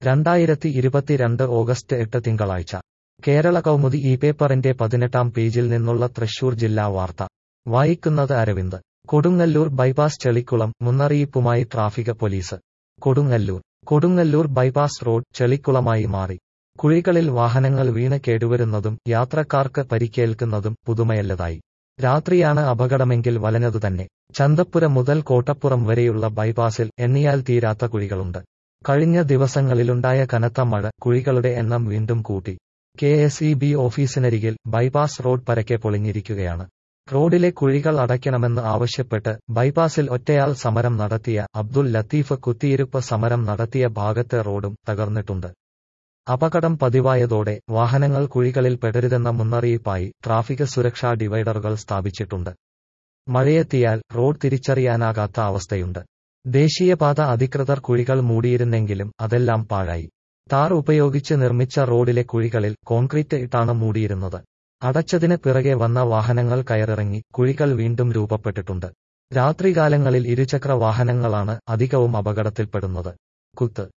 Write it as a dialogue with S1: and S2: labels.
S1: 2022 August 8 തിങ്കളാഴ്ച കേരള കൗമുദി ഈ പേപ്പറിന്റെ 18-ാം പേജിൽ നിന്നുള്ള തൃശൂർ ജില്ലാ വാർത്ത വായിക്കുന്നത് അരവിന്ദ്. കൊടുങ്ങല്ലൂർ ബൈപ്പാസ് ചെളിക്കുളം, മുന്നറിയിപ്പുമായി traffic police. Kodungallur bypass road ചെളിക്കുളമായി മാറി. കുഴികളിൽ വാഹനങ്ങൾ വീണ് കേടുവരുന്നതും യാത്രക്കാർക്ക് പരിക്കേൽക്കുന്നതും പുതുമയല്ലതായി. രാത്രിയാണ് അപകടമെങ്കിൽ വലഞ്ഞതുതന്നെ. ചന്തപ്പുര മുതൽ കോട്ടപ്പുറം വരെയുള്ള ബൈപ്പാസിൽ എണ്ണിയാൽ തീരാത്ത കുഴികളുണ്ട്. കഴിഞ്ഞ ദിവസങ്ങളിലുണ്ടായ കനത്ത മഴ കുഴികളുടെ എണ്ണം വീണ്ടും കൂട്ടി. KSEB ഓഫീസിനരികിൽ ബൈപ്പാസ് റോഡ് പരക്കെ പൊളിഞ്ഞിരിക്കുകയാണ്. റോഡിലെ കുഴികൾ അടയ്ക്കണമെന്ന് ആവശ്യപ്പെട്ട് ബൈപ്പാസിൽ ഒറ്റയാൾ സമരം നടത്തിയ അബ്ദുൽ ലത്തീഫ് കുത്തിയിരുപ്പ് സമരം നടത്തിയ ഭാഗത്തെ റോഡും തകർന്നിട്ടുണ്ട്. അപകടം പതിവായതോടെ വാഹനങ്ങൾ കുഴികളിൽ പെടരുതെന്ന മുന്നറിയിപ്പായി ട്രാഫിക് സുരക്ഷാ ഡിവൈഡറുകൾ സ്ഥാപിച്ചിട്ടുണ്ട്. മഴയെത്തിയാൽ റോഡ് തിരിച്ചറിയാനാകാത്ത അവസ്ഥയുണ്ട്. ദേശീയപാത അധികൃതർ കുഴികൾ മൂടിയിരുന്നെങ്കിലും അതെല്ലാം പാഴായി. ടാർ ഉപയോഗിച്ച് നിർമ്മിച്ച റോഡിലെ കുഴികളിൽ കോൺക്രീറ്റ് ഇട്ടാണ് മൂടിയിരുന്നത്. അടച്ചതിന് പിറകെ വന്ന വാഹനങ്ങൾ കയറിറങ്ങി കുഴികൾ വീണ്ടും രൂപപ്പെട്ടിട്ടുണ്ട്. രാത്രികാലങ്ങളിൽ ഇരുചക്ര വാഹനങ്ങളാണ് അധികവും അപകടത്തിൽപ്പെടുന്നത്. കുത്ത്